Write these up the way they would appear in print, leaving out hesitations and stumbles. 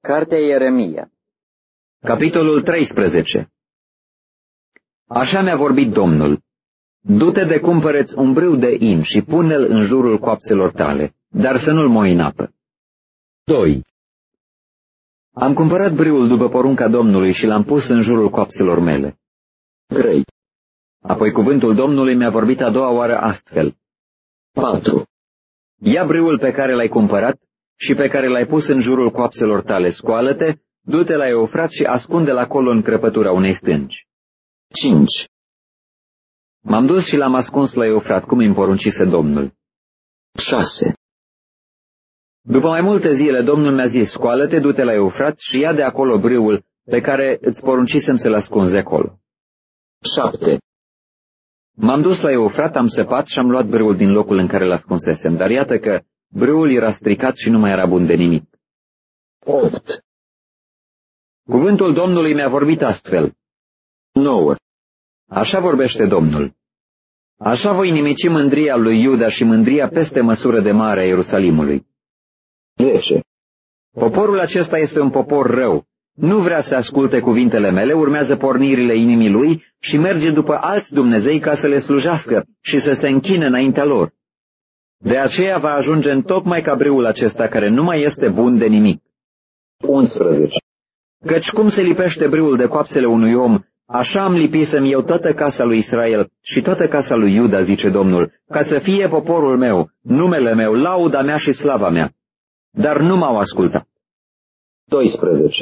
Cartea Ieremia. Capitolul 13. Așa mi-a vorbit Domnul: du-te de cumpăreți un brâu de in și pune-l în jurul coapselor tale, dar să nu-l moi în apă. 2. Am cumpărat brâul după porunca Domnului și l-am pus în jurul coapselor mele. 3. Apoi cuvântul Domnului mi-a vorbit a doua oară astfel: 4. ia brâul pe care l-ai cumpărat și pe care l-ai pus în jurul coapselor tale, scoală-te, du-te la Eufrat și ascunde-l acolo în crăpătura unei stânci. 5. M-am dus și l-am ascuns la Eufrat, cum îmi poruncise Domnul. 6. După mai multe zile, Domnul mi-a zis: scoală-te, du-te la Eufrat și ia de acolo brâul pe care îți poruncisem să-l ascunzi acolo. 7. M-am dus la Eufrat, am săpat și am luat brâul din locul în care l-ascunsesem, dar iată că brâul era stricat și nu mai era bun de nimic. 8. Cuvântul Domnului mi-a vorbit astfel: 9. așa vorbește Domnul: așa voi nimici mândria lui Iuda și mândria peste măsură de mare a Ierusalimului. 10. Poporul acesta este un popor rău, nu vrea să asculte cuvintele mele, urmează pornirile inimii lui și merge după alți dumnezei ca să le slujească și să se închine înaintea lor. De aceea va ajunge întocmai ca brâul acesta, care nu mai este bun de nimic. 11. Căci cum se lipește brâul de coapsele unui om, așa am lipisem eu toată casa lui Israel și toată casa lui Iuda, zice Domnul, ca să fie poporul meu, numele meu, lauda mea și slava mea. Dar nu m-au ascultat. 12.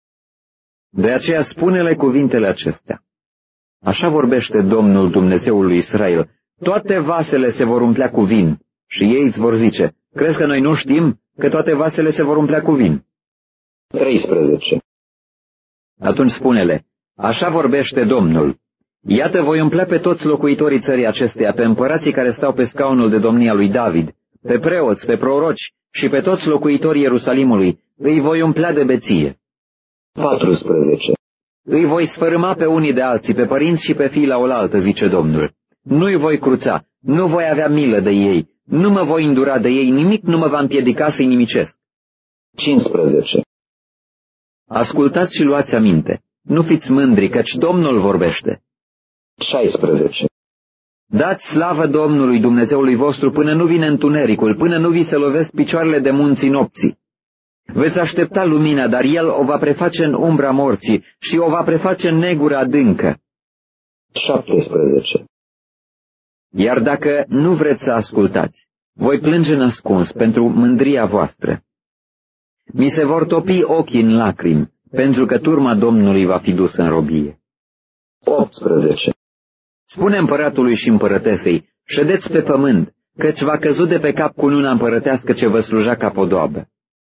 De aceea spune-le cuvintele acestea: așa vorbește Domnul, Dumnezeul lui Israel: toate vasele se vor umplea cu vin. Și ei îți vor zice: crezi că noi nu știm că toate vasele se vor umplea cu vin? 13. Atunci spune-le: așa vorbește Domnul: iată, voi umplea pe toți locuitorii țării acesteia, pe împărații care stau pe scaunul de domnia lui David, pe preoți, pe proroci și pe toți locuitorii Ierusalimului, îi voi umplea de beție. 14. Îi voi sfărâma pe unii de alții, pe părinți și pe fii la oaltă, zice Domnul. Nu-i voi cruța, nu voi avea milă de ei, nu mă voi îndura de ei, nimic nu mă va împiedica să-i nimicesc. 15. Ascultați și luați aminte, nu fiți mândri, căci Domnul vorbește. 16. Dați slavă Domnului Dumnezeului vostru până nu vine întunericul, până nu vi se lovesc picioarele de munții nopții. Veți aștepta lumina, dar El o va preface în umbra morții și o va preface în negură adâncă. 17. Iar dacă nu vreți să ascultați, voi plânge în ascuns pentru mândria voastră. Mi se vor topi ochii în lacrimi, pentru că turma Domnului va fi dusă în robie. 18. Spune împăratului și împărătesei: ședeți pe pământ, căci v-a căzut de pe cap cununa împărătească ce vă sluja ca podoabă.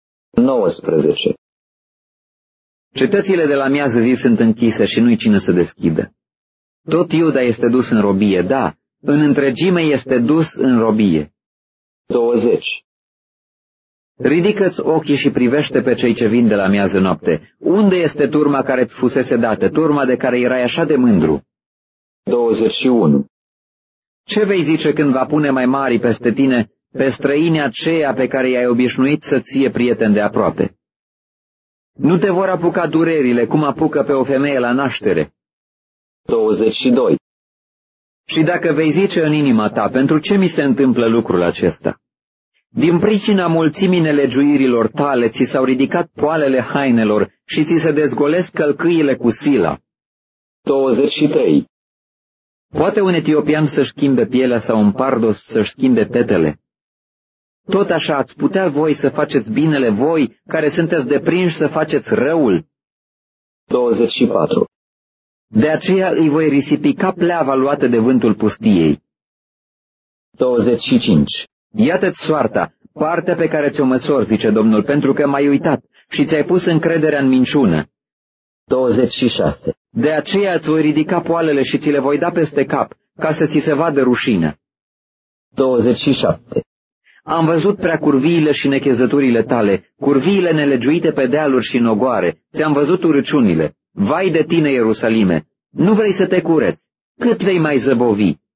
19. Cetățile de la miază zi sunt închise și nu-i cine să deschidă. Tot Iuda este dus în robie, da, în întregime este dus în robie. 20. Ridică-ți ochii și privește pe cei ce vin de la miază noapte. Unde este turma care-ți fusese dată, turma de care erai așa de mândru? 21. Ce vei zice când va pune mai mari peste tine, pe străini aceia pe care i-ai obișnuit să-ți fie prieten de aproape? Nu te vor apuca durerile cum apucă pe o femeie la naștere. 22. Și dacă vei zice în inima ta: pentru ce mi se întâmplă lucrul acesta? Din pricina mulțimii nelegiuirilor tale ți s-au ridicat poalele hainelor și ți se dezgolesc călcâiile cu sila. 23. Poate un etiopian să-și schimbe pielea sau un pardos să-și schimbe tetele? Tot așa ați putea voi să faceți binele, voi care sunteți deprinși să faceți răul? 24. De aceea îi voi risipi ca pleava luată de vântul pustiei. 25. Iată-ți soarta, partea pe care ți-o măsori, zice Domnul, pentru că m-ai uitat și ți-ai pus încrederea în minciună. 26. De aceea îți voi ridica poalele și ți le voi da peste cap, ca să ți se vadă rușine. 27. Am văzut prea curviile și nechezăturile tale, curviile nelegiuite pe dealuri și în ogoare, ți-am văzut urăciunile. Vai de tine, Ierusalime, nu vrei să te cureți, cât vei mai zăbovi?